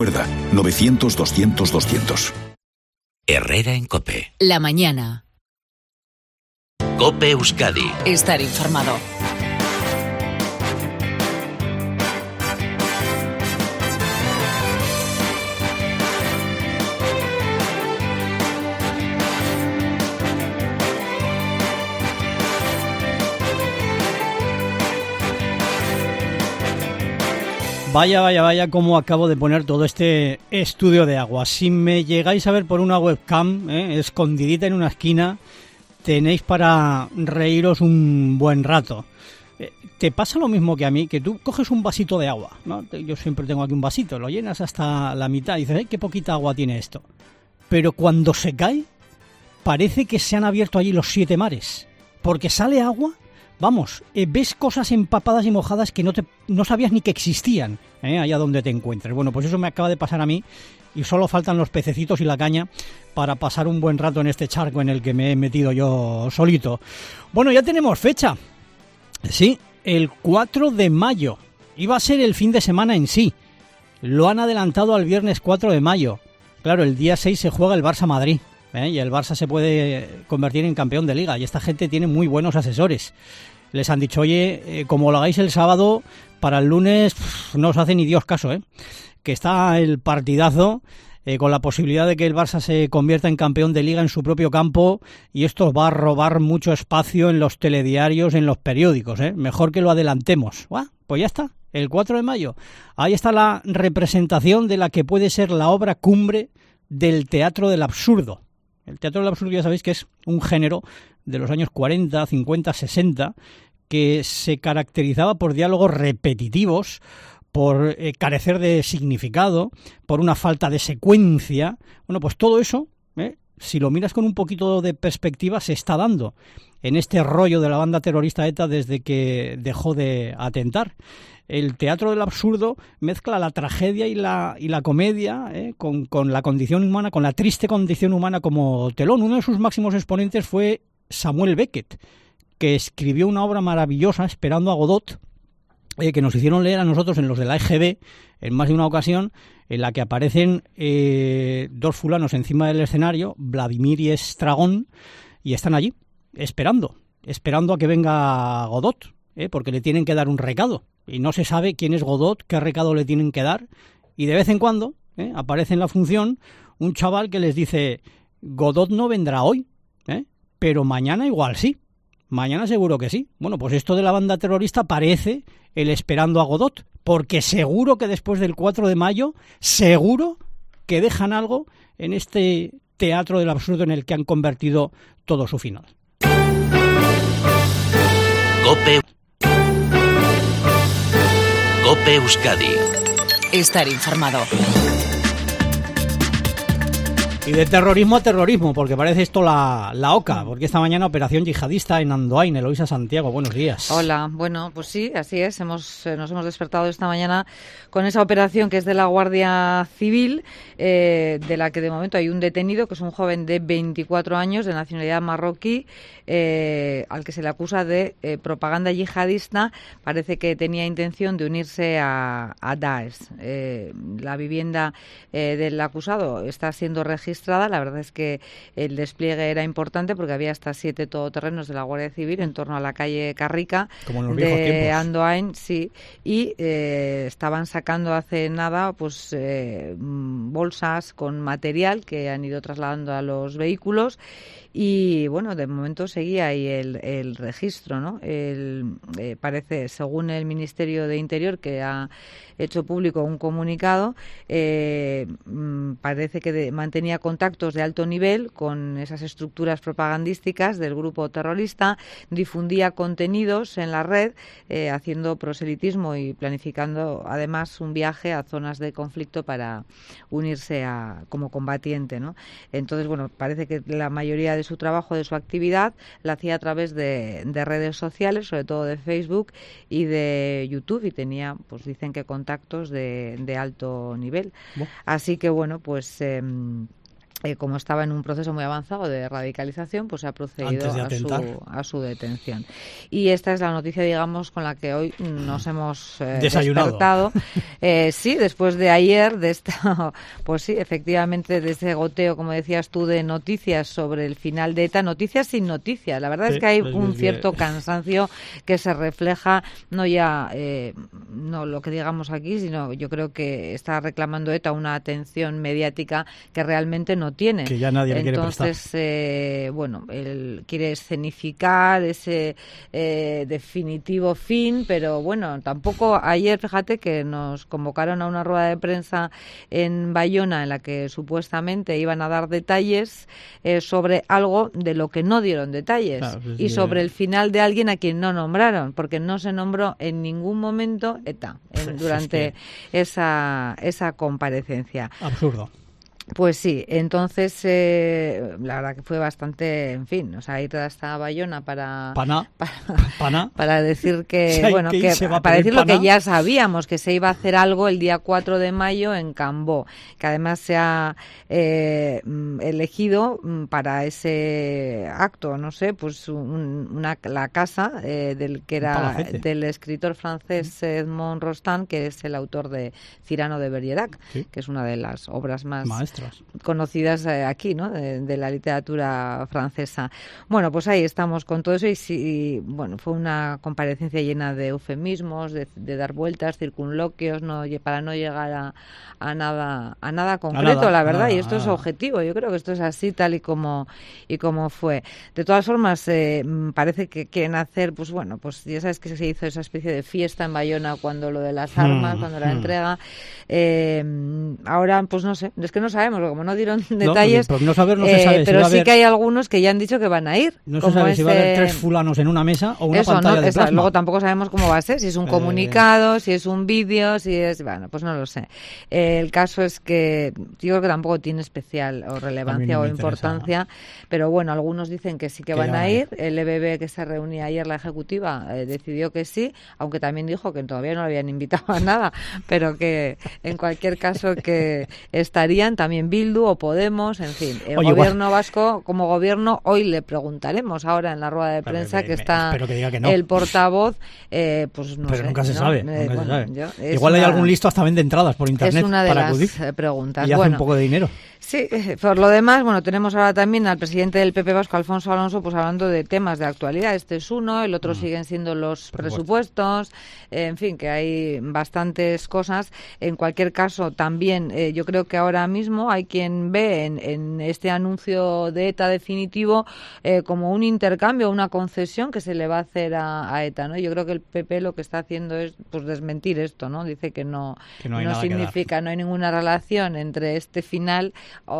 Recuerda, 900-200-200. Herrera en COPE. La mañana. COPE Euskadi. Estar informado. Vaya, cómo acabo de poner todo este estudio de agua. Si me llegáis a ver por una webcam, escondidita en una esquina, tenéis para reíros un buen rato. ¿Te pasa lo mismo que a mí? Que tú coges un vasito de agua, ¿no? Yo siempre tengo aquí un vasito, lo llenas hasta la mitad y dices, ¡ay, qué poquita agua tiene esto! Pero cuando se cae, parece que se han abierto allí los 7 mares, porque sale agua. Vamos, ves cosas empapadas y mojadas que no sabías ni que existían, allá donde te encuentres. Bueno, pues eso me acaba de pasar a mí y solo faltan los pececitos y la caña para pasar un buen rato en este charco en el que me he metido yo solito. Bueno, ya tenemos fecha. Sí, el 4 de mayo. Iba a ser el fin de semana en sí. Lo han adelantado al viernes 4 de mayo. Claro, el día 6 se juega el Barça-Madrid. Y el Barça se puede convertir en campeón de Liga. Y esta gente tiene muy buenos asesores. Les han dicho, oye, como lo hagáis el sábado, para el lunes no os hace ni Dios caso, que está el partidazo, con la posibilidad de que el Barça se convierta en campeón de Liga en su propio campo, y esto va a robar mucho espacio en los telediarios, en los periódicos, mejor que lo adelantemos. Pues ya está, el 4 de mayo. Ahí está la representación de la que puede ser la obra cumbre del teatro del absurdo. El teatro del absurdo ya sabéis que es un género de los años 40, 50, 60, que se caracterizaba por diálogos repetitivos, por carecer de significado, por una falta de secuencia. Bueno, pues todo eso, si lo miras con un poquito de perspectiva, se está dando en este rollo de la banda terrorista ETA desde que dejó de atentar. El teatro del absurdo mezcla la tragedia y la comedia, con la condición humana, con la triste condición humana como telón. Uno de sus máximos exponentes fue Samuel Beckett, que escribió una obra maravillosa, Esperando a Godot, que nos hicieron leer a nosotros en los de la EGB en más de una ocasión, en la que aparecen 2 fulanos encima del escenario, Vladimir y Estragón, y están allí, esperando a que venga Godot, porque le tienen que dar un recado. Y no se sabe quién es Godot, qué recado le tienen que dar, y de vez en cuando aparece en la función un chaval que les dice, Godot no vendrá hoy, pero mañana igual sí, mañana seguro que sí. Bueno, pues esto de la banda terrorista parece el Esperando a Godot, porque seguro que después del 4 de mayo, seguro que dejan algo en este teatro del absurdo en el que han convertido todo su final. COPE Euskadi. Estar informado. Y de terrorismo a terrorismo, porque parece esto la OCA, porque esta mañana operación yihadista en Andoain. Eloisa Santiago, buenos días. Hola, bueno, pues sí, así es, nos hemos despertado esta mañana con esa operación que es de la Guardia Civil, de la que de momento hay un detenido, que es un joven de 24 años, de nacionalidad marroquí, al que se le acusa de propaganda yihadista. Parece que tenía intención de unirse a Daesh. La vivienda del acusado está siendo registrada. La verdad es que el despliegue era importante porque había hasta 7 todoterrenos de la Guardia Civil en torno a la calle Carrica de Andoain, sí, y estaban sacando hace nada pues bolsas con material que han ido trasladando a los vehículos. Y bueno, de momento seguía ahí el registro, ¿no? Parece, según el Ministerio de Interior, que ha hecho público un comunicado, parece que mantenía contactos de alto nivel con esas estructuras propagandísticas del grupo terrorista, difundía contenidos en la red, haciendo proselitismo y planificando además un viaje a zonas de conflicto para unirse como combatiente, ¿no? Entonces, bueno, parece que la mayoría de su trabajo, de su actividad, la hacía a través de redes sociales, sobre todo de Facebook y de YouTube, y tenía, pues dicen que contactos de alto nivel. Así que, bueno, pues como estaba en un proceso muy avanzado de radicalización, pues se ha procedido a su detención. Y esta es la noticia, digamos, con la que hoy nos hemos despertado. Sí, después de ayer, de esta, pues sí, efectivamente, de ese goteo, como decías tú, de noticias sobre el final de ETA, noticias sin noticias. La verdad es que hay un cierto cansancio que se refleja, no ya, no lo que digamos aquí, sino yo creo que está reclamando ETA una atención mediática que realmente no tiene. Que ya nadie le quiere prestar. Entonces, bueno, él quiere escenificar ese definitivo fin, pero bueno, tampoco ayer, fíjate que nos convocaron a una rueda de prensa en Bayona en la que supuestamente iban a dar detalles sobre algo de lo que no dieron detalles, claro, pues y sobre el final de alguien a quien no nombraron, porque no se nombró en ningún momento ETA durante esa comparecencia. Absurdo. Pues sí, entonces la verdad que fue bastante, en fin, o sea, ir hasta Bayona para decir que, sí, bueno, que para decir lo que ya sabíamos, que se iba a hacer algo el día 4 de mayo en Cambó, que además se ha elegido para ese acto, no sé, pues la casa del que era del escritor francés Edmond Rostand, que es el autor de Cyrano de Bergerac, sí, que es una de las obras más conocidas aquí, ¿no? De la literatura francesa. Bueno, pues ahí estamos con todo eso y bueno, fue una comparecencia llena de eufemismos, de dar vueltas, circunloquios, para no llegar a nada concreto, la verdad, y esto es objetivo. Yo creo que esto es así tal y como fue. De todas formas, parece que quieren hacer, pues bueno, pues ya sabes que se hizo esa especie de fiesta en Bayona cuando lo de las armas, cuando la entrega. Ahora, pues no sé, es que no sabemos, como no dieron detalles, no saber, no se sabe, pero sí que hay algunos que ya han dicho que van a ir. No se sabe si va a haber 3 fulanos en una mesa o una pantalla de plasma. Luego tampoco sabemos cómo va a ser, si es un comunicado, si es un vídeo, si es... Bueno, pues no lo sé. El caso es que yo creo que tampoco tiene especial o relevancia o importancia, pero bueno, algunos dicen que sí que van a ir. El EBB, que se reunía ayer, la ejecutiva, decidió que sí, aunque también dijo que todavía no le habían invitado a nada, pero que en cualquier caso que estarían también Bildu o Podemos, en fin. El gobierno vasco, como gobierno, hoy le preguntaremos ahora en la rueda de prensa que está que no. El portavoz, pues no pero sé. Nunca se sabe. Igual hay algún listo hasta vende entradas por internet. Es una de para las acudir preguntas. Y hace un poco de dinero. Sí, por lo demás, bueno, tenemos ahora también al presidente del PP vasco, Alfonso Alonso, pues hablando de temas de actualidad. Este es uno, el otro siguen siendo los presupuestos, en fin, que hay bastantes cosas. En cualquier caso, también yo creo que ahora mismo hay quien ve en este anuncio de ETA definitivo como un intercambio, una concesión que se le va a hacer a ETA, ¿no? Yo creo que el PP lo que está haciendo es pues desmentir esto, ¿no? Dice que no significa, no hay ninguna relación entre este final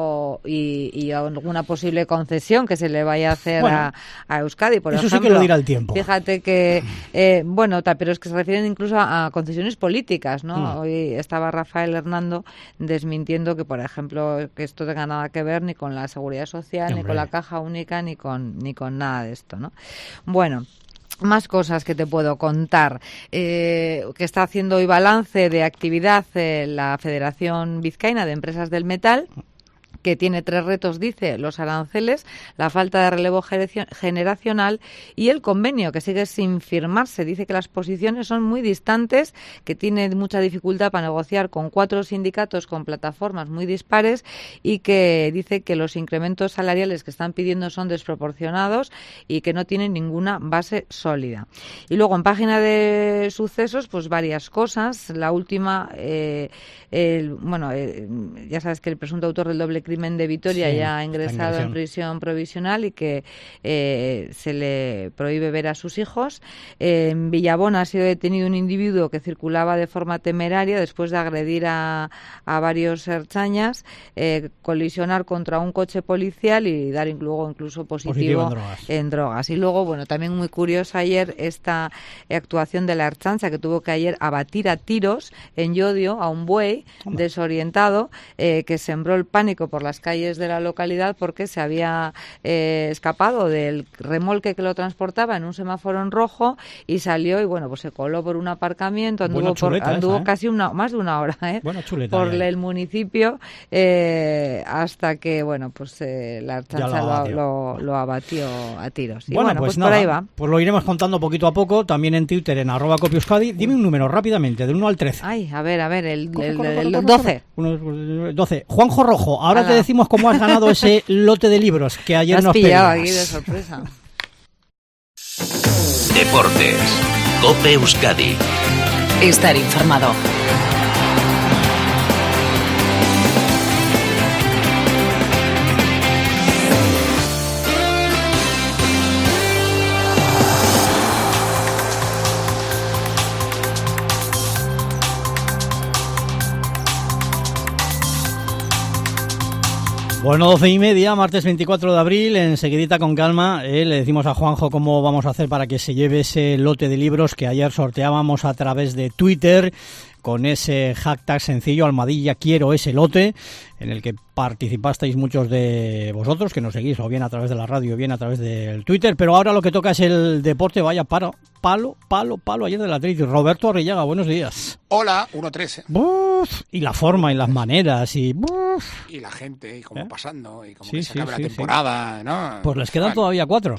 y alguna posible concesión que se le vaya a hacer a Euskadi, por eso ejemplo. Sí que lo dirá el tiempo. Fíjate que, pero es que se refieren incluso a concesiones políticas, ¿no? Hoy estaba Rafael Hernando desmintiendo que, por ejemplo, que esto tenga nada que ver ni con la Seguridad Social, ni con la Caja Única, ni con nada de esto, ¿no? Bueno. Más cosas que te puedo contar. Que está haciendo hoy balance de actividad la Federación Vizcaína de Empresas del Metal, que tiene 3 retos, dice: los aranceles, la falta de relevo generacional y el convenio, que sigue sin firmarse. Dice que las posiciones son muy distantes, que tiene mucha dificultad para negociar con 4 sindicatos con plataformas muy dispares y que dice que los incrementos salariales que están pidiendo son desproporcionados y que no tienen ninguna base sólida. Y luego, en página de sucesos, pues varias cosas. La última, ya sabes que el presunto autor del doble crimen de Vitoria ya ha ingresado en prisión provisional y que se le prohíbe ver a sus hijos. En Villabona ha sido detenido un individuo que circulaba de forma temeraria después de agredir a varios ertzainas, colisionar contra un coche policial y dar incluso positivo en drogas. Y luego, bueno, también muy curiosa ayer esta actuación de la Ertzaintza, que tuvo que ayer abatir a tiros en Llodio a un buey desorientado que sembró el pánico por por las calles de la localidad porque se había escapado del remolque que lo transportaba en un semáforo en rojo y salió y bueno, pues se coló por un aparcamiento, anduvo casi más de una hora por el municipio hasta que bueno, pues la Ertzaintza lo abatió a tiros. Y bueno, pues nada, por ahí va. Pues lo iremos contando poquito a poco, también en Twitter en @CopioEuskadi. Dime un número rápidamente, del 1 al 13. Ay, a ver, el 12. 12. Juanjo Rojo, ahora te decimos cómo has ganado ese lote de libros que ayer nos pedías. Aquí de sorpresa. Deportes. COPE Euskadi. Estar informado. Bueno, 12:30, martes 24 de abril, enseguidita con calma, le decimos a Juanjo cómo vamos a hacer para que se lleve ese lote de libros que ayer sorteábamos a través de Twitter, con ese hashtag sencillo, ¡! Quiero ese lote, en el que participasteis muchos de vosotros, que nos seguís o bien a través de la radio o bien a través del Twitter, pero ahora lo que toca es el deporte, vaya palo ayer del Atlético. Roberto Arrillaga, buenos días. Hola, 1-3. Y la forma y las maneras y la gente, y cómo pasando, y cómo que se acabe la temporada, ¿no? Pues les quedan todavía 4.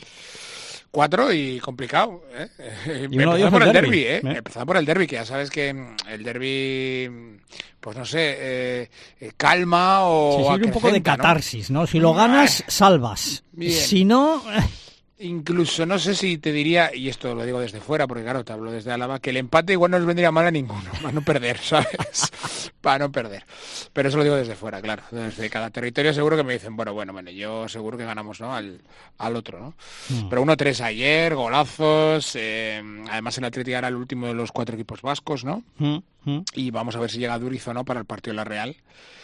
4 y complicado, Y uno de ellos por el el derbi, Empezando por el derbi, que ya sabes que el derbi, pues no sé, calma o se sirve un poco de catarsis, ¿no? Si lo ganas, salvas. Bien. Si no... Incluso no sé si te diría, y esto lo digo desde fuera, porque claro, te hablo desde Álava, que el empate igual no nos vendría mal a ninguno, para no perder, ¿sabes? Para no perder. Pero eso lo digo desde fuera, claro. Desde cada territorio seguro que me dicen, bueno, yo seguro que ganamos, ¿no? Al otro, ¿no? Pero 1-3 ayer, golazos, además el Atlético era el último de los 4 equipos vascos, ¿no? Y vamos a ver si llega Duriz o no para el partido de la Real.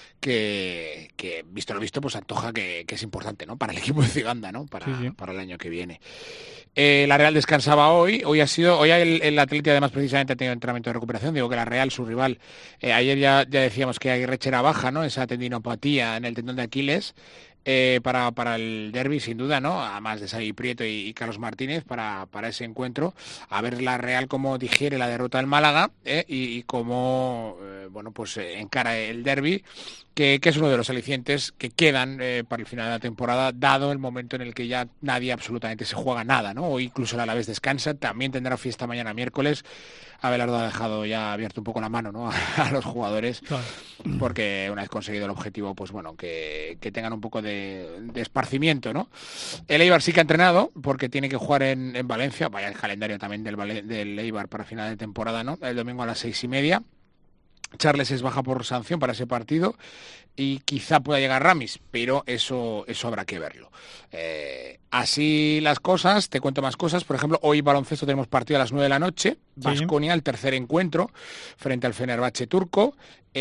Que visto lo visto, pues antoja que es importante, ¿no? Para el equipo de Ciganda, ¿no? Para el año que viene. La Real descansaba hoy el Atleti además precisamente ha tenido entrenamiento de recuperación. Digo que la Real, su rival, ayer ya decíamos que Aguirreche era baja, ¿no? Esa tendinopatía en el tendón de Aquiles. Para el derbi, sin duda, ¿no? Además de Xavi Prieto y Carlos Martínez para ese encuentro. A ver la Real cómo digiere la derrota del Málaga y cómo encara el derbi, que es uno de los alicientes que quedan para el final de la temporada, dado el momento en el que ya nadie absolutamente se juega nada, ¿no? O incluso el Alavés descansa, también tendrá fiesta mañana miércoles. Abelardo ha dejado ya abierto un poco la mano, ¿no? a los jugadores, claro, porque una vez conseguido el objetivo, pues bueno, que tengan un poco de esparcimiento, ¿no? El Eibar sí que ha entrenado, porque tiene que jugar en Valencia, vaya el calendario también del Eibar para final de temporada, ¿no? El domingo a las 6:30. Charles es baja por sanción para ese partido y quizá pueda llegar Ramis, pero eso habrá que verlo. Así las cosas, te cuento más cosas. Por ejemplo, hoy baloncesto tenemos partido a las 9 de la noche. Baskonia, el tercer encuentro frente al Fenerbahce turco.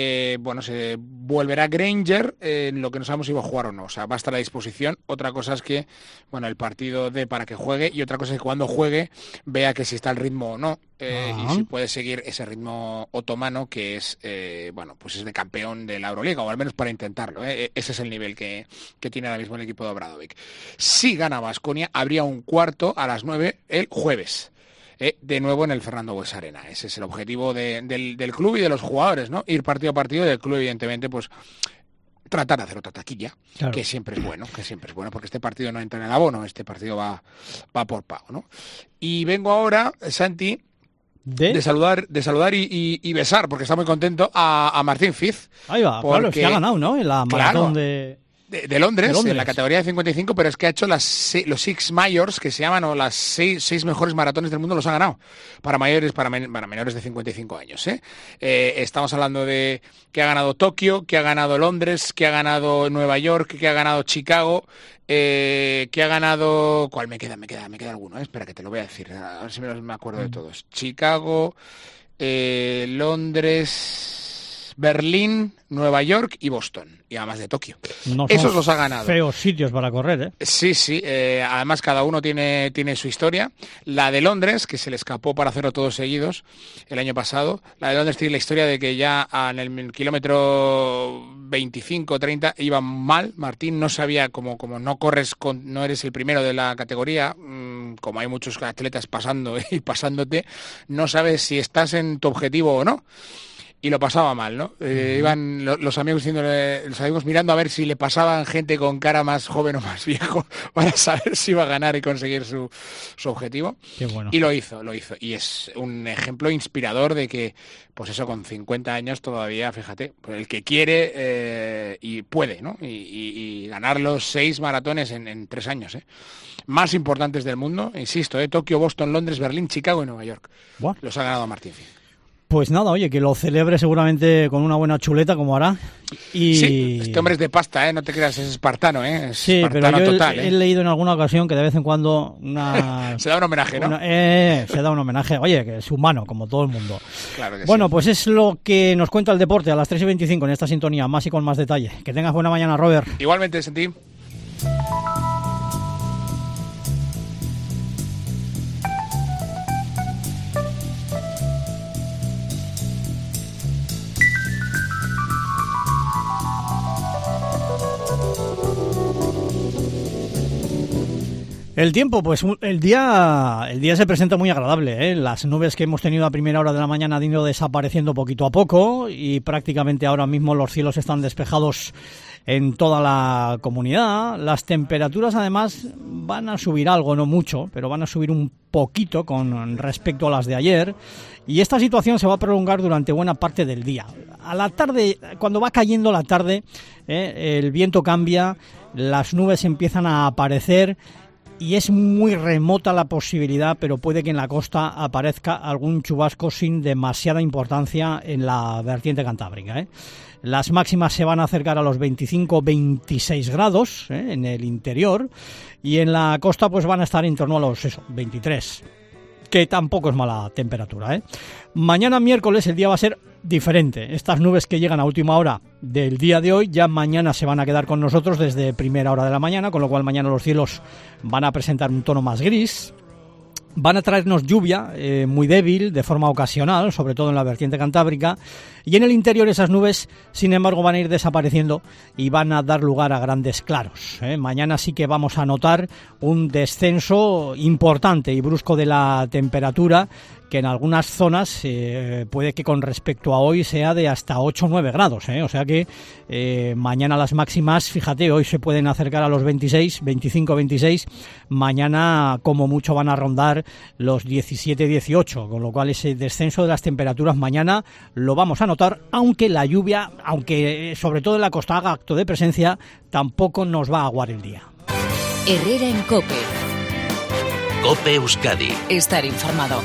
Se volverá Granger, lo que no sabemos si va a jugar o no. O sea, va a estar a disposición. Otra cosa es que, el partido para que juegue, y otra cosa es que cuando juegue vea que si está el ritmo o no. Y si puede seguir ese ritmo otomano que es, es de campeón de la Euroliga, o al menos para intentarlo. Ese es el nivel que tiene ahora mismo el equipo de Obradovic. Si gana Baskonia, habría un cuarto a las 9 el jueves. De nuevo en el Fernando Buesa Arena. Ese es el objetivo del club y de los jugadores, ¿no? Ir partido a partido, del club evidentemente, pues tratar de hacer otra taquilla, claro, que siempre es bueno, porque este partido no entra en el abono, este partido va por pago, ¿no? Y vengo ahora, Santi, de saludar y besar, porque está muy contento, a Martín Fiz. Ahí va, porque, claro, es que ha ganado, ¿no? En la maratón de Londres, en la categoría de 55, pero es que ha hecho los Six Majors, que se llaman, o las seis mejores maratones del mundo, los ha ganado, para mayores, para menores de 55 años. Estamos hablando de que ha ganado Tokio, que ha ganado Londres, que ha ganado Nueva York, que ha ganado Chicago, que ha ganado... ¿Cuál me queda alguno? Espera, que te lo voy a decir, a ver si me acuerdo de todos. Chicago, Londres... Berlín, Nueva York y Boston, y además de Tokio. No Esos los ha ganado. Feos sitios para correr, ¿eh? Sí, además cada uno tiene su historia. La de Londres, que se le escapó para hacerlo todos seguidos el año pasado, la de Londres tiene la historia de que ya en el kilómetro 25-30 iba mal. Martín no sabía, como no corres, no eres el primero de la categoría, como hay muchos atletas pasando y pasándote, no sabes si estás en tu objetivo o no. Y lo pasaba mal, ¿no? Iban los amigos mirando a ver si le pasaban gente con cara más joven o más viejo para saber si iba a ganar y conseguir su objetivo. Qué bueno. Y lo hizo. Y es un ejemplo inspirador de que, pues eso, con 50 años todavía, fíjate, el que quiere y puede, ¿no? Y ganar los 6 maratones en 3 años, ¿eh? Más importantes del mundo, insisto, Tokio, Boston, Londres, Berlín, Chicago y Nueva York. Bueno. Los ha ganado Martín Fink. Pues nada, oye, que lo celebre seguramente con una buena chuleta, como hará. Sí, este hombre es de pasta, no te creas, es espartano, Es sí, espartano pero yo total, he leído en alguna ocasión que de vez en cuando se da un homenaje, ¿no? Se da un homenaje, oye, que es humano, como todo el mundo. Claro que bueno, sí. Pues es lo que nos cuenta el deporte a las 3:25 en esta sintonía, más y con más detalle. Que tengas buena mañana, Robert. Igualmente, Sentí. El tiempo, pues el día se presenta muy agradable, ¿eh? Las nubes que hemos tenido a primera hora de la mañana han ido desapareciendo poquito a poco y prácticamente ahora mismo los cielos están despejados en toda la comunidad. Las temperaturas además van a subir algo, no mucho, pero van a subir un poquito con respecto a las de ayer. Y esta situación se va a prolongar durante buena parte del día. A la tarde, cuando va cayendo la tarde, el viento cambia, las nubes empiezan a aparecer y es muy remota la posibilidad, pero puede que en la costa aparezca algún chubasco sin demasiada importancia en la vertiente cantábrica, ¿eh? Las máximas se van a acercar a los 25-26 grados en el interior y en la costa pues van a estar en torno a los 23, que tampoco es mala temperatura, ¿eh? Mañana miércoles el día va a ser diferente. Estas nubes que llegan a última hora del día de hoy ya mañana se van a quedar con nosotros desde primera hora de la mañana, con lo cual mañana los cielos van a presentar un tono más gris. Van a traernos lluvia muy débil, de forma ocasional, sobre todo en la vertiente cantábrica, y en el interior esas nubes, sin embargo, van a ir desapareciendo y van a dar lugar a grandes claros, ¿eh? Mañana sí que vamos a notar un descenso importante y brusco de la temperatura, que en algunas zonas puede que con respecto a hoy sea de hasta 8 o 9 grados, ¿eh? O sea que mañana las máximas, fíjate, hoy se pueden acercar a los 26, 25, 26, mañana como mucho van a rondar los 17, 18, con lo cual ese descenso de las temperaturas mañana lo vamos a notar, aunque la lluvia, aunque sobre todo en la costa haga acto de presencia, tampoco nos va a aguar el día. Herrera en COPE. COPE Euskadi. Estar informado.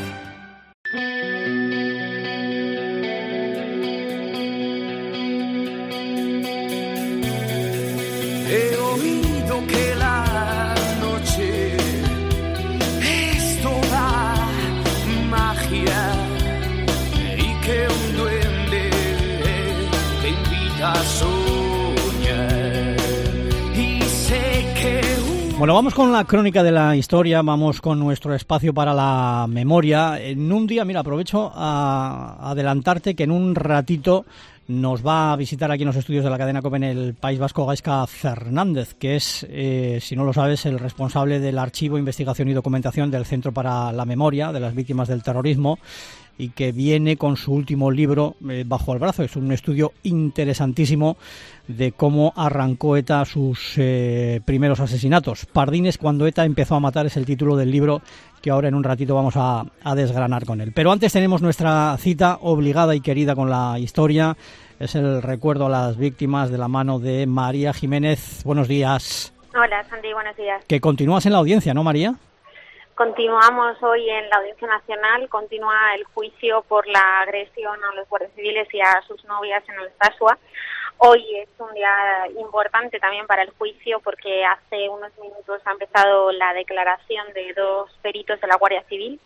He oído que la noche es toda magia y que un duende te invita a soñar. Y sé que Bueno, vamos con la crónica de la historia, vamos con nuestro espacio para la memoria. En un día, mira, aprovecho a adelantarte que en un ratito nos va a visitar aquí en los estudios de la cadena COPE en el País Vasco Gaizka Fernández, que es, si no lo sabes, el responsable del archivo, investigación y documentación del Centro para la Memoria de las Víctimas del Terrorismo, y que viene con su último libro bajo el brazo. Es un estudio interesantísimo de cómo arrancó ETA sus primeros asesinatos. Pardines cuando ETA empezó a matar es el título del libro, que ahora en un ratito vamos a desgranar con él. Pero antes tenemos nuestra cita obligada y querida con la historia. Es el recuerdo a las víctimas de la mano de María Jiménez. Buenos días. Hola, Santi, buenos días. Que continúas en la audiencia, ¿no, María? Continuamos hoy en la Audiencia Nacional, continúa el juicio por la agresión a los guardias civiles y a sus novias en Alsasua. Hoy es un día importante también para el juicio porque hace unos minutos ha empezado la declaración de dos peritos de la Guardia Civil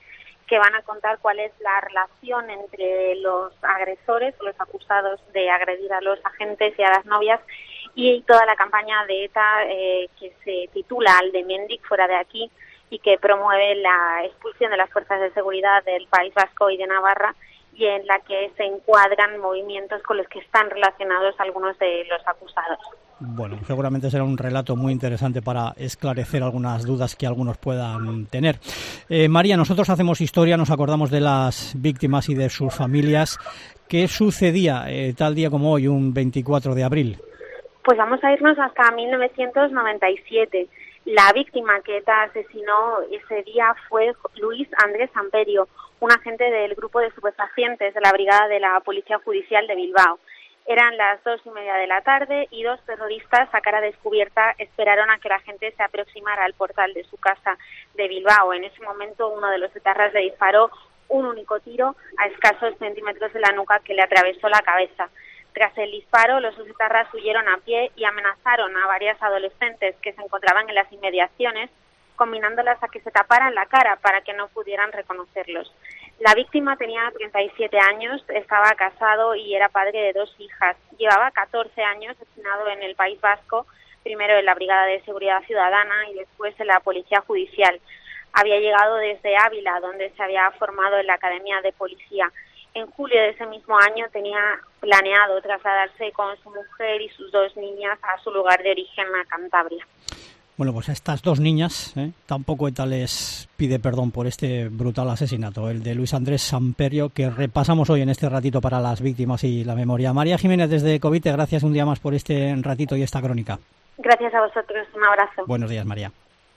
que van a contar cuál es la relación entre los agresores o los acusados de agredir a los agentes y a las novias y toda la campaña de ETA que se titula Aldemendik, fuera de aquí, y que promueve la expulsión de las fuerzas de seguridad del País Vasco y de Navarra, y en la que se encuadran movimientos con los que están relacionados algunos de los acusados. Bueno, seguramente será un relato muy interesante para esclarecer algunas dudas que algunos puedan tener. María, nosotros hacemos historia, nos acordamos de las víctimas y de sus familias. ¿Qué sucedía tal día como hoy, un 24 de abril? Pues vamos a irnos hasta 1997. La víctima que ETA asesinó ese día fue Luis Andrés Samperio, un agente del grupo de estupefacientes de la Brigada de la Policía Judicial de Bilbao. Eran las 2:30 de la tarde y dos terroristas a cara descubierta esperaron a que la gente se aproximara al portal de su casa de Bilbao. En ese momento uno de los etarras le disparó un único tiro a escasos centímetros de la nuca que le atravesó la cabeza. Tras el disparo, los etarras huyeron a pie y amenazaron a varias adolescentes que se encontraban en las inmediaciones, combinándolas a que se taparan la cara para que no pudieran reconocerlos. La víctima tenía 37 años, estaba casado y era padre de 2 hijas. Llevaba 14 años destinado en el País Vasco, primero en la Brigada de Seguridad Ciudadana y después en la Policía Judicial. Había llegado desde Ávila, donde se había formado en la Academia de Policía. En julio de ese mismo año tenía planeado trasladarse con su mujer y sus 2 niñas a su lugar de origen, a Cantabria. Bueno, pues a estas 2 niñas tampoco ETA les pide perdón por este brutal asesinato, el de Luis Andrés Samperio, que repasamos hoy en este ratito para las víctimas y la memoria. María Jiménez, desde Covite, gracias un día más por este ratito y esta crónica. Gracias a vosotros, un abrazo. Buenos días, María.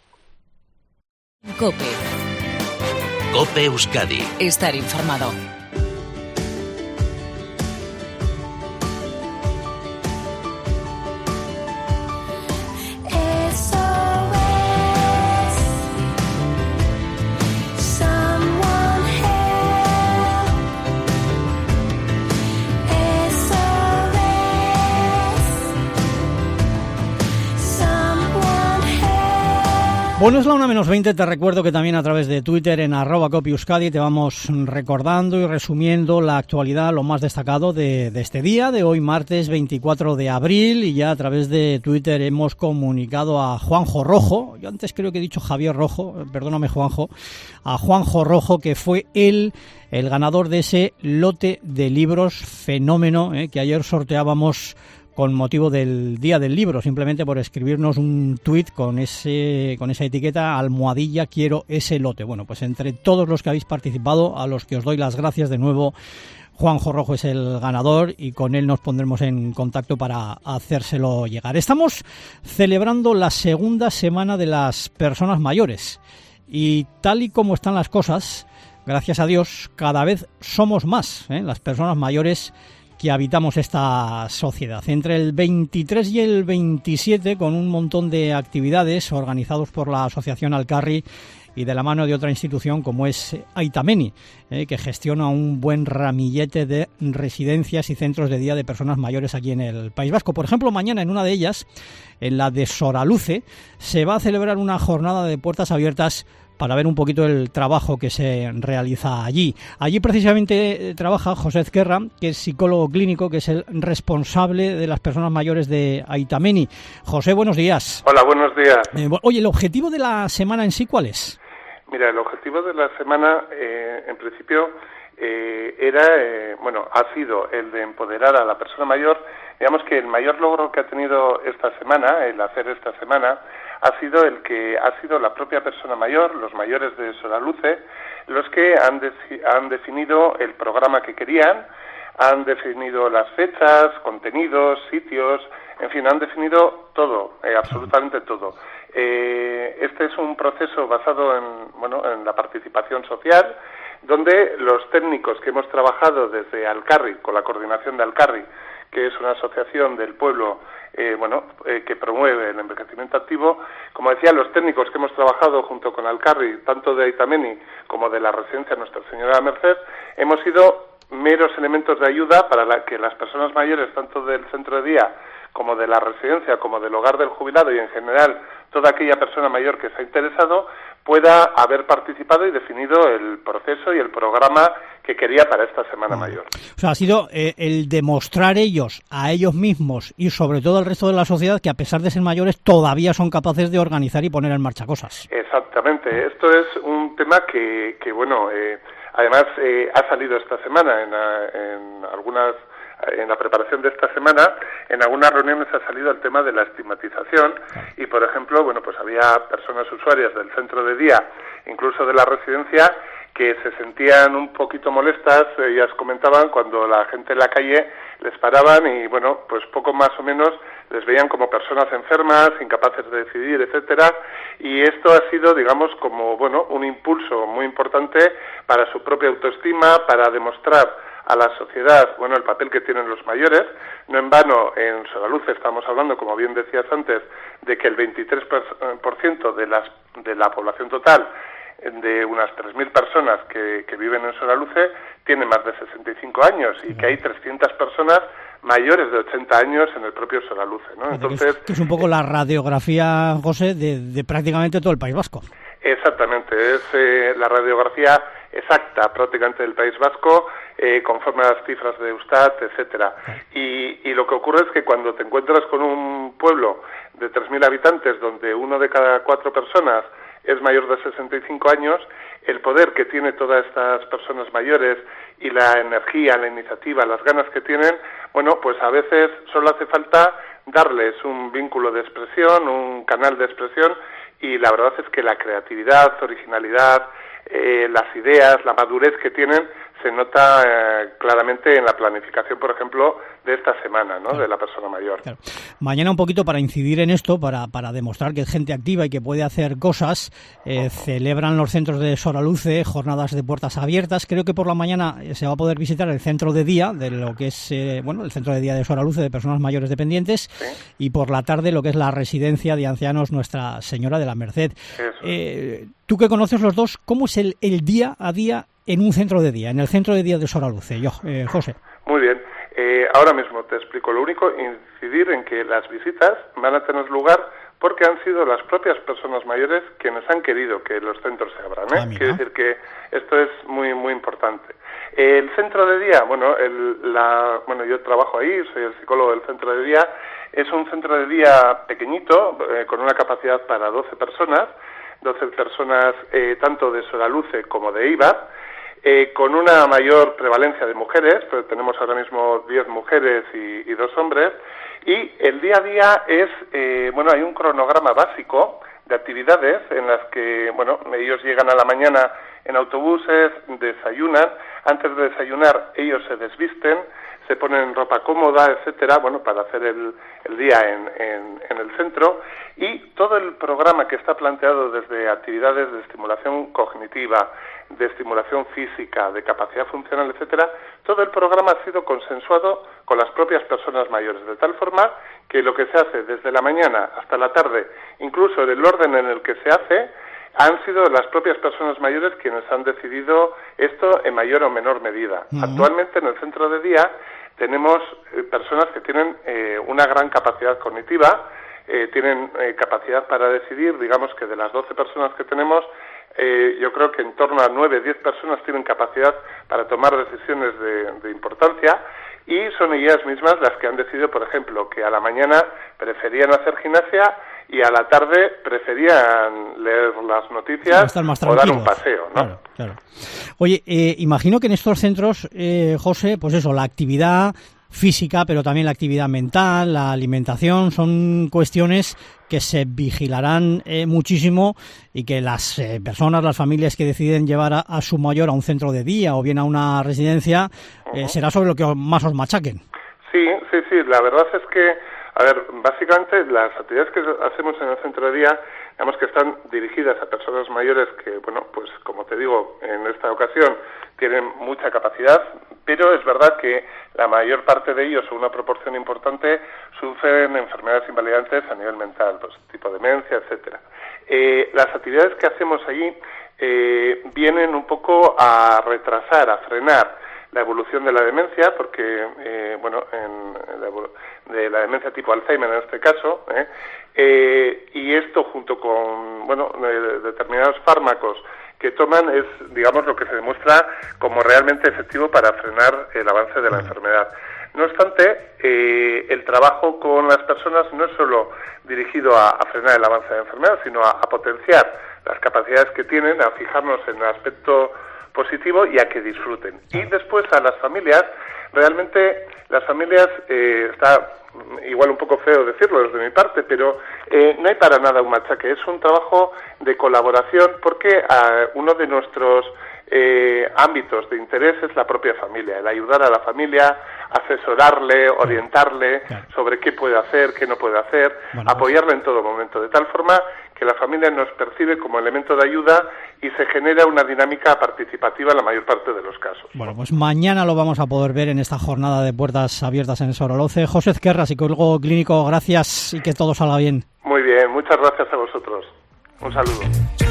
COPE. COPE Euskadi. Estar informado. Bueno, es la 1:20, te recuerdo que también a través de Twitter en @COPEEuskadi te vamos recordando y resumiendo la actualidad, lo más destacado de este día, de hoy martes 24 de abril, y ya a través de Twitter hemos comunicado a Juanjo Rojo, yo antes creo que he dicho Javier Rojo, perdóname Juanjo, a Juanjo Rojo, que fue el ganador de ese lote de libros fenómeno que ayer sorteábamos con motivo del Día del Libro, simplemente por escribirnos un tuit con esa etiqueta almohadilla quiero ese lote. Bueno, pues entre todos los que habéis participado, a los que os doy las gracias de nuevo, Juanjo Rojo es el ganador y con él nos pondremos en contacto para hacérselo llegar. Estamos celebrando la segunda semana de las personas mayores y tal y como están las cosas, gracias a Dios, cada vez somos más las personas mayores que habitamos esta sociedad. Entre el 23 y el 27, con un montón de actividades organizados por la Asociación Alcarri y de la mano de otra institución como es Aitameni, que gestiona un buen ramillete de residencias y centros de día de personas mayores aquí en el País Vasco. Por ejemplo, mañana en una de ellas, en la de Soraluce, se va a celebrar una jornada de puertas abiertas para ver un poquito el trabajo que se realiza allí. Allí precisamente trabaja José Ezquerra, que es psicólogo clínico, que es el responsable de las personas mayores de Aitameni. José, buenos días. Hola, buenos días. Oye, ¿el objetivo de la semana en sí cuál es? Mira, el objetivo de la semana, en principio, ha sido el de empoderar a la persona mayor. Digamos que el mayor logro que ha tenido esta semana, el hacer esta semana, ha sido el que ha sido la propia persona mayor, los mayores de Soraluce, los que han definido el programa que querían, han definido las fechas, contenidos, sitios, en fin, han definido todo, absolutamente todo. Este es un proceso basado en la participación social, donde los técnicos que hemos trabajado desde Alcarri, con la coordinación de Alcarri, que es una asociación del pueblo que promueve el envejecimiento activo, como decía, los técnicos que hemos trabajado junto con Alcarri, tanto de Aitameni como de la residencia Nuestra Señora Merced, hemos sido meros elementos de ayuda para que las personas mayores, tanto del centro de día como de la residencia, como del hogar del jubilado y en general toda aquella persona mayor que se ha interesado, pueda haber participado y definido el proceso y el programa que quería para esta Semana Mayor. O sea, ha sido el demostrar ellos, a ellos mismos y sobre todo al resto de la sociedad que a pesar de ser mayores todavía son capaces de organizar y poner en marcha cosas. Exactamente. Esto es un tema que bueno, además ha salido esta semana en la preparación de esta semana, en algunas reuniones ha salido el tema de la estigmatización y, por ejemplo, bueno, pues había personas usuarias del centro de día, incluso de la residencia, que se sentían un poquito molestas, ellas comentaban, cuando la gente en la calle les paraban y, bueno, pues poco más o menos les veían como personas enfermas, incapaces de decidir, etcétera, y esto ha sido, digamos, como, bueno, un impulso muy importante para su propia autoestima, para demostrar a la sociedad, bueno, el papel que tienen los mayores. No en vano, en Soraluce estamos hablando, como bien decías antes, de que el 23% de la población total, de unas 3.000 personas que viven en Soraluce, tiene más de 65 años y que hay 300 personas mayores de 80 años en el propio Soraluce, ¿no? Entonces, que es un poco la radiografía, José, de prácticamente todo el País Vasco. Exactamente, es la radiografía exacta prácticamente del País Vasco, conforme a las cifras de Eustat, etcétera. Y lo que ocurre es que cuando te encuentras con un pueblo de 3.000 habitantes donde 1 de cada 4 personas es mayor de 65 años, el poder que tiene todas estas personas mayores y la energía, la iniciativa, las ganas que tienen, bueno, pues a veces solo hace falta darles un vínculo de expresión, un canal de expresión, y la verdad es que la creatividad, originalidad, las ideas, la madurez que tienen se nota claramente en la planificación, por ejemplo, de esta semana, ¿no? Claro. De la persona mayor. Claro. Mañana, un poquito para incidir en esto, para demostrar que es gente activa y que puede hacer cosas, celebran los centros de Soraluce jornadas de puertas abiertas. Creo que por la mañana se va a poder visitar el centro de día, de lo que es el centro de día de Soraluce de personas mayores dependientes, ¿sí? Y por la tarde lo que es la residencia de ancianos Nuestra Señora de la Merced. Tú que conoces los dos, ¿cómo es el día a día en un centro de día, en el centro de día de Soraluce? José. Muy bien. Ahora mismo te explico. Lo único, incidir en que las visitas van a tener lugar porque han sido las propias personas mayores quienes han querido que los centros se abran. Quiere decir que esto es muy muy importante. El centro de día, bueno, yo trabajo ahí, soy el psicólogo del centro de día. Es un centro de día pequeñito, con una capacidad para 12 personas tanto de Soraluce como de Eibar, con una mayor prevalencia de mujeres, pues tenemos ahora mismo 10 mujeres y 2 hombres, y el día a día es, hay un cronograma básico de actividades en las que, ellos llegan a la mañana en autobuses, desayunan, antes de desayunar ellos se desvisten, se ponen ropa cómoda, etcétera, para hacer el día en el centro, y todo el programa que está planteado desde actividades de estimulación cognitiva, de estimulación física, de capacidad funcional, etcétera, todo el programa ha sido consensuado con las propias personas mayores, de tal forma que lo que se hace desde la mañana hasta la tarde, incluso en el orden en el que se hace, han sido las propias personas mayores quienes han decidido esto en mayor o menor medida. Actualmente en el centro de día tenemos personas que tienen una gran capacidad cognitiva, tienen capacidad para decidir, digamos que de las 12 personas que tenemos, yo creo que en torno a 9-10 personas tienen capacidad para tomar decisiones de importancia, y son ellas mismas las que han decidido, por ejemplo, que a la mañana preferían hacer gimnasia y a la tarde preferían leer las noticias o dar un paseo, ¿no? Claro. Oye, imagino que en estos centros, José, pues eso, la actividad física, pero también la actividad mental, la alimentación, son cuestiones que se vigilarán muchísimo, y que las personas, las familias que deciden llevar a su mayor a un centro de día o bien a una residencia, será sobre lo que más os machaquen. Sí, la verdad es que, básicamente las actividades que hacemos en el centro de día, digamos que están dirigidas a personas mayores que, pues como te digo, en esta ocasión tienen mucha capacidad, pero es verdad que la mayor parte de ellos, o una proporción importante, sufren enfermedades invalidantes a nivel mental, pues tipo demencia, etcétera. Las actividades que hacemos allí vienen un poco a retrasar, a frenar la evolución de la demencia, porque de la demencia tipo Alzheimer en este caso, y esto junto con determinados fármacos que toman es, digamos, lo que se demuestra como realmente efectivo para frenar el avance de la enfermedad. No obstante, el trabajo con las personas no es solo dirigido a frenar el avance de la enfermedad, sino a potenciar las capacidades que tienen, a fijarnos en el aspecto positivo y a que disfruten. Y después a las familias, realmente las familias, está igual un poco feo decirlo desde mi parte, pero no hay para nada un machaque, es un trabajo de colaboración porque uno de nuestros ámbitos de interés es la propia familia, el ayudar a la familia, asesorarle, orientarle sobre qué puede hacer, qué no puede hacer, apoyarle en todo momento, de tal forma que la familia nos percibe como elemento de ayuda y se genera una dinámica participativa en la mayor parte de los casos. Bueno, pues mañana lo vamos a poder ver en esta jornada de puertas abiertas en Soroloce. José Ezquerra, psicólogo clínico, gracias y que todo salga bien. Muy bien, muchas gracias a vosotros. Un saludo.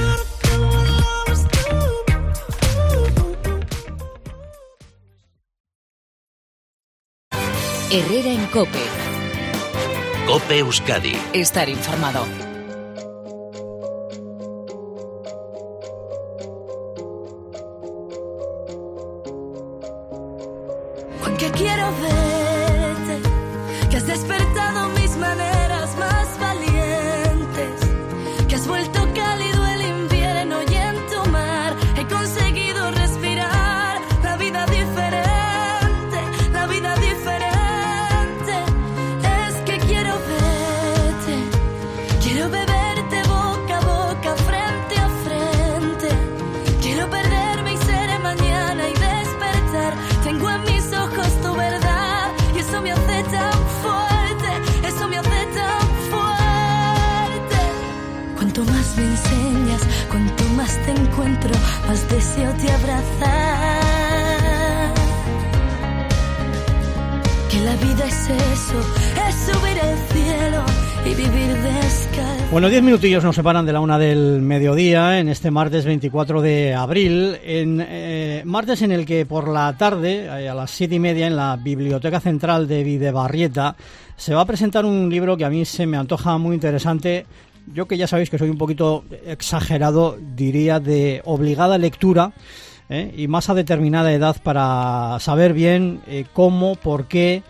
Herrera en COPE. COPE Euskadi. Estar informado. Aunque quiero verte, que has despertado mis maneras más valientes, que has vuelto cálido el invierno y en tu mar he conseguido respirar la vida diferente, la vida diferente. Es que quiero verte, quiero beberte boca a boca, frente a frente, quiero perderme y ser mañana y despertar. Tengo en mis ojos tu verdad y eso me hace tan fuerte, eso me hace tan fuerte. Cuanto más me enseñas, cuanto más te encuentro, más deseo te abrazar. Que la vida es eso, es subir al cielo y vivir descalzo. Bueno, 10 minutillos nos separan de la 1 del mediodía en este martes 24 de abril, martes en el que por la tarde, a las 7:30, en la Biblioteca Central de Bidebarrieta, se va a presentar un libro que a mí se me antoja muy interesante. Yo, que ya sabéis que soy un poquito exagerado, diría de obligada lectura, y más a determinada edad para saber bien cómo, por qué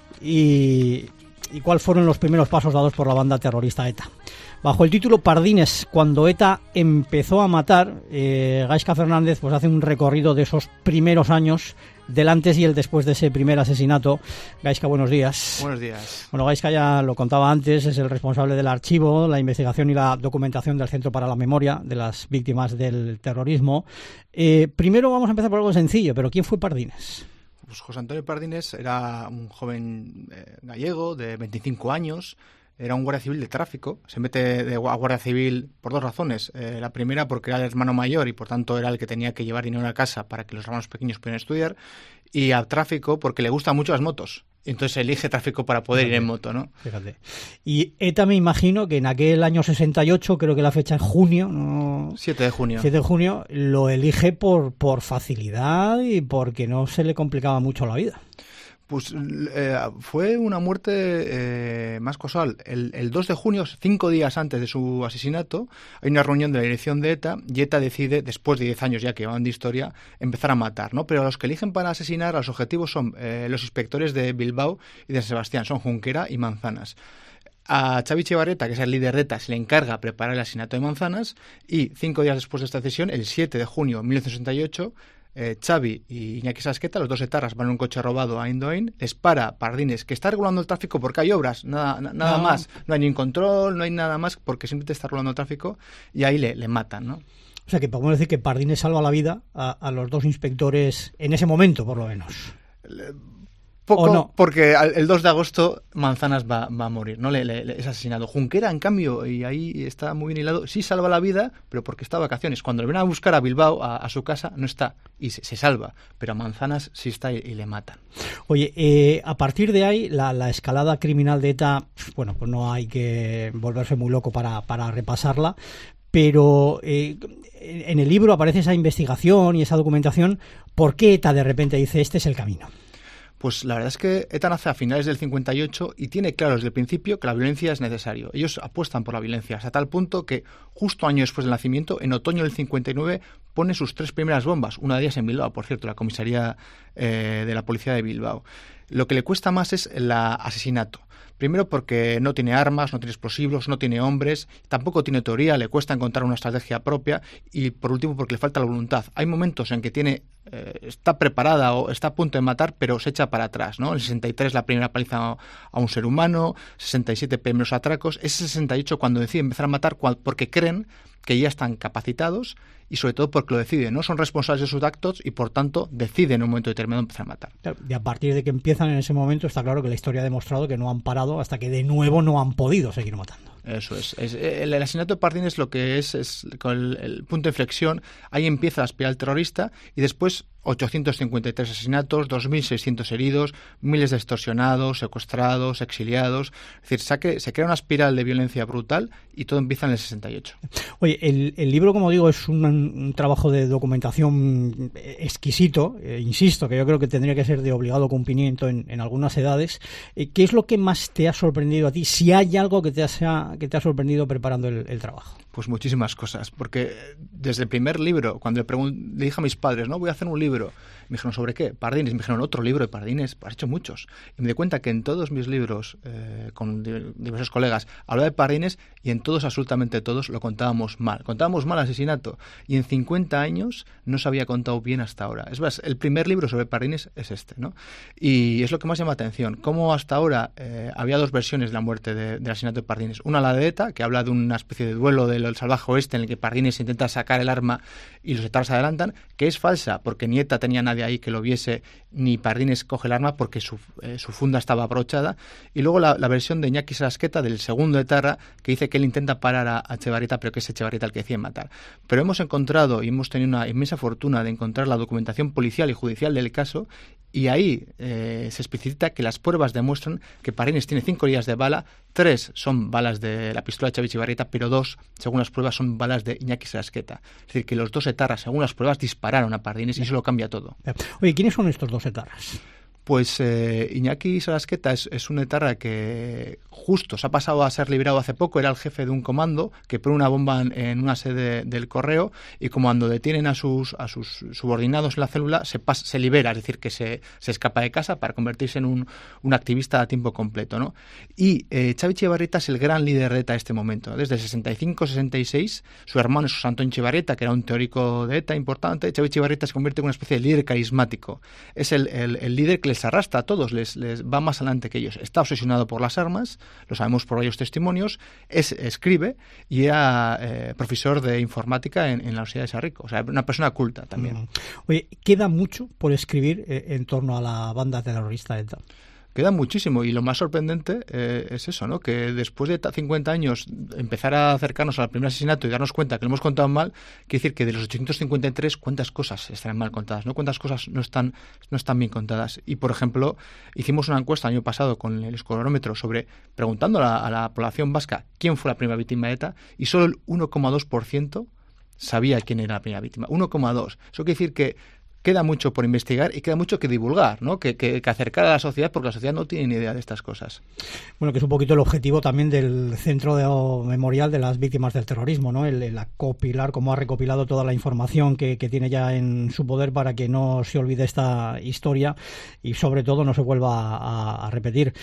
y cuáles fueron los primeros pasos dados por la banda terrorista ETA. Bajo el título Pardines, cuando ETA empezó a matar, Gaizka Fernández pues hace un recorrido de esos primeros años, del antes y el después de ese primer asesinato. Gaizka, buenos días. Buenos días. Bueno, Gaizka, ya lo contaba antes, es el responsable del archivo, la investigación y la documentación del Centro para la Memoria de las Víctimas del Terrorismo. Primero vamos a empezar por algo sencillo, pero ¿quién fue Pardines? Pues José Antonio Pardines era un joven gallego de 25 años. Era un guardia civil de tráfico. Se mete a guardia civil por dos razones. La primera, porque era el hermano mayor y por tanto era el que tenía que llevar dinero a casa para que los hermanos pequeños pudieran estudiar. Y a tráfico porque le gustan mucho las motos. Entonces elige tráfico para poder ir en moto, ¿no? Fíjate. Y ETA, me imagino que en aquel año 68, creo que la fecha es junio, ¿no? 7 de junio. 7 de junio, lo elige por facilidad y porque no se le complicaba mucho la vida. Pues fue una muerte más casual. El 2 de junio, 5 días antes de su asesinato, hay una reunión de la dirección de ETA y ETA decide, después de 10 años ya que van de historia, empezar a matar, ¿no? Pero los que eligen para asesinar, los objetivos son los inspectores de Bilbao y de San Sebastián, son Junquera y Manzanas. A Xavi Etxebarrieta, que es el líder de ETA, se le encarga preparar el asesinato de Manzanas y 5 días después de esta decisión, el 7 de junio de 1968, Xavi y Iñaki Sasqueta, los dos etarras, van en un coche robado a Indoain, les para Pardines, que está regulando el tráfico porque hay obras, nada más, no hay ni control, no hay nada más, porque simplemente está regulando el tráfico, y ahí le matan, ¿no? O sea que podemos decir que Pardines salva la vida a los dos inspectores en ese momento, por lo menos. Poco, no? Porque el 2 de agosto Manzanas va a morir, ¿no? Le es asesinado. Junquera, en cambio, y ahí está muy bien hilado, sí salva la vida, pero porque está de vacaciones. Cuando le vienen a buscar a Bilbao, a su casa, no está, y se salva. Pero a Manzanas sí está y le matan. Oye, a partir de ahí, la escalada criminal de ETA, bueno, pues no hay que volverse muy loco para repasarla, pero en el libro aparece esa investigación y esa documentación. ¿Por qué ETA de repente dice, este es el camino? Pues la verdad es que ETA nace a finales del 58 y tiene claro desde el principio que la violencia es necesario. Ellos apuestan por la violencia hasta tal punto que justo año después del nacimiento, en otoño del 59, pone sus 3 primeras bombas, una de ellas en Bilbao, por cierto, la comisaría de la policía de Bilbao. Lo que le cuesta más es el asesinato. Primero porque no tiene armas, no tiene explosivos, no tiene hombres, tampoco tiene teoría, le cuesta encontrar una estrategia propia y por último porque le falta la voluntad. Hay momentos en que está preparada o está a punto de matar, pero se echa para atrás, ¿no? En el 63 la primera paliza a un ser humano, 67 primeros atracos, es el 68 cuando decide empezar a matar porque creen que ya están capacitados y sobre todo porque lo deciden, no son responsables de sus actos y por tanto deciden en un momento determinado empezar a matar. Y a partir de que empiezan en ese momento está claro que la historia ha demostrado que no han parado hasta que de nuevo no han podido seguir matando. Eso es. El asesinato de Pardines lo que es con el punto de inflexión. Ahí empieza la espiral terrorista y después 853 asesinatos, 2.600 heridos, miles de extorsionados, secuestrados, exiliados. Es decir, se crea una espiral de violencia brutal y todo empieza en el 68. Oye, el libro, como digo, es un trabajo de documentación exquisito. Insisto, que yo creo que tendría que ser de obligado cumplimiento en algunas edades. ¿Qué es lo que más te ha sorprendido a ti? Si hay algo que te ha sorprendido preparando el trabajo. Pues muchísimas cosas, porque desde el primer libro, cuando le dije a mis padres, no, voy a hacer un libro, me dijeron, ¿sobre qué? Pardines. Me dijeron, otro libro de Pardines, has hecho muchos. Y me di cuenta que en todos mis libros, con diversos colegas, hablaba de Pardines y en todos, absolutamente todos, lo contábamos mal. Contábamos mal asesinato y en 50 años no se había contado bien hasta ahora. Es más, el primer libro sobre Pardines es este, ¿no? Y es lo que más llama la atención, cómo hasta ahora había 2 versiones de la muerte del asesinato de Pardines. Una, la de ETA, que habla de una especie de duelo del salvaje oeste en el que Pardines intenta sacar el arma y los etarras se adelantan, que es falsa, porque ni ETA tenía nadie ahí que lo viese, ni Pardines coge el arma porque su funda estaba abrochada. Y luego la versión de Iñaki Sarasqueta, del segundo etarra, que dice que él intenta parar a Etxebarrieta, pero que es Etxebarrieta el que decide matar. Pero hemos encontrado, y hemos tenido una inmensa fortuna de encontrar la documentación policial y judicial del caso, y ahí se especifica que las pruebas demuestran que Pardines tiene 5 heridas de bala, 3 son balas de la pistola de Xavi Etxebarrieta, pero 2, según las pruebas, son balas de Iñaki Sarasqueta. Es decir, que los 2 etarras, según las pruebas, dispararon a Pardines y eso lo cambia todo. Oye, ¿quiénes son estos 2 etarras? Pues Iñaki Sarasqueta es un etarra que justo se ha pasado a ser liberado hace poco, era el jefe de un comando que pone una bomba en una sede del correo y como cuando detienen a sus subordinados en la célula se libera, es decir, que se escapa de casa para convertirse en un activista a tiempo completo, ¿no? Y Xavi Etxebarrieta es el gran líder de ETA en este momento. Desde el 65-66, su hermano es José Antonio Etxebarrieta, que era un teórico de ETA importante. Xavi Etxebarrieta se convierte en una especie de líder carismático. Es el líder que les arrastra a todos, les va más adelante que ellos. Está obsesionado por las armas, lo sabemos por varios testimonios, escribe y era profesor de informática en la Universidad de Sarrico, o sea, una persona culta también. Oye, ¿queda mucho por escribir en torno a la banda terrorista ETA? Queda muchísimo y lo más sorprendente es eso, ¿no? Que después de 50 años empezar a acercarnos al primer asesinato y darnos cuenta que lo hemos contado mal, quiere decir que de los 853 cuántas cosas estarán mal contadas, ¿no? Cuántas cosas no están bien contadas. Y por ejemplo, hicimos una encuesta el año pasado con el Escolorómetro preguntando a la población vasca quién fue la primera víctima de ETA y solo el 1,2% sabía quién era la primera víctima. 1,2%. Eso quiere decir que queda mucho por investigar y queda mucho que divulgar, ¿no? Que acercar a la sociedad, porque la sociedad no tiene ni idea de estas cosas. Bueno, que es un poquito el objetivo también del Centro Memorial de las Víctimas del Terrorismo, ¿no? El acopilar, como ha recopilado toda la información que tiene ya en su poder para que no se olvide esta historia y sobre todo no se vuelva a repetir.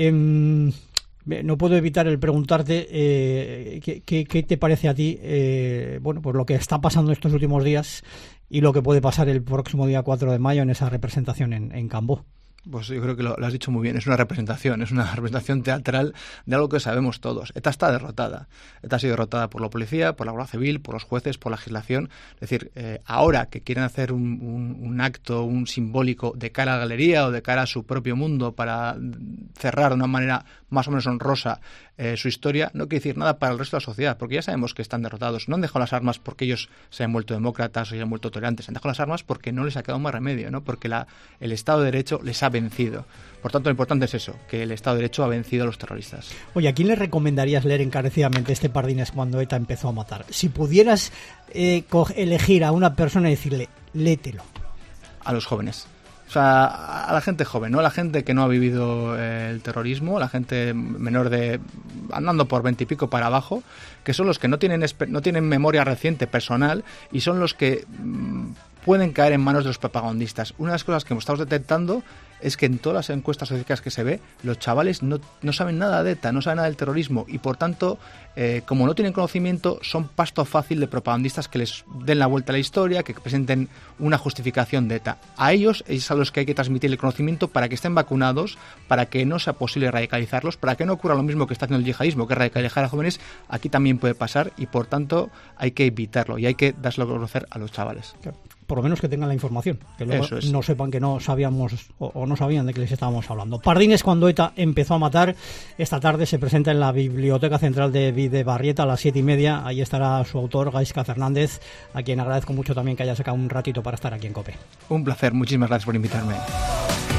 No puedo evitar el preguntarte qué te parece a ti, bueno, pues lo que está pasando estos últimos días y lo que puede pasar el próximo día 4 de mayo en esa representación en Cambó. Pues yo creo que lo has dicho muy bien, es una representación teatral de algo que sabemos todos. ETA está derrotada. ETA ha sido derrotada por la policía, por la Guardia Civil, por los jueces, por la legislación. Es decir, ahora que quieren hacer un acto, un simbólico de cara a la galería o de cara a su propio mundo para cerrar de una manera más o menos honrosa su historia, no quiere decir nada para el resto de la sociedad, porque ya sabemos que están derrotados. No han dejado las armas porque ellos se han vuelto demócratas o se han vuelto tolerantes. Han dejado las armas porque no les ha quedado más remedio, ¿no? Porque el Estado de Derecho les ha vencido. Por tanto, lo importante es eso, que el Estado de Derecho ha vencido a los terroristas. Oye, ¿a quién le recomendarías leer encarecidamente este Pardines cuando ETA empezó a matar? Si pudieras elegir a una persona y decirle, léetelo. A los jóvenes. O sea, a la gente joven, ¿no? A la gente que no ha vivido el terrorismo, a la gente menor de andando por 20 y pico para abajo, que son los que no tienen memoria reciente personal y son los que pueden caer en manos de los propagandistas. Una de las cosas que estamos detectando es que en todas las encuestas sociológicas que se ve, los chavales no saben nada de ETA, no saben nada del terrorismo y por tanto, como no tienen conocimiento, son pasto fácil de propagandistas que les den la vuelta a la historia, que presenten una justificación de ETA. A ellos es a los que hay que transmitir el conocimiento para que estén vacunados, para que no sea posible radicalizarlos, para que no ocurra lo mismo que está haciendo el yihadismo, que es radicalizar a jóvenes. Aquí también puede pasar y por tanto hay que evitarlo y hay que dárselo a conocer a los chavales. Por lo menos que tengan la información, que luego no sepan que no sabíamos o no sabían de qué les estábamos hablando. Pardines, cuando ETA empezó a matar, esta tarde se presenta en la Biblioteca Central de Bidebarrieta a las 7:30. Ahí estará su autor, Gaizka Fernández, a quien agradezco mucho también que haya sacado un ratito para estar aquí en COPE. Un placer, muchísimas gracias por invitarme.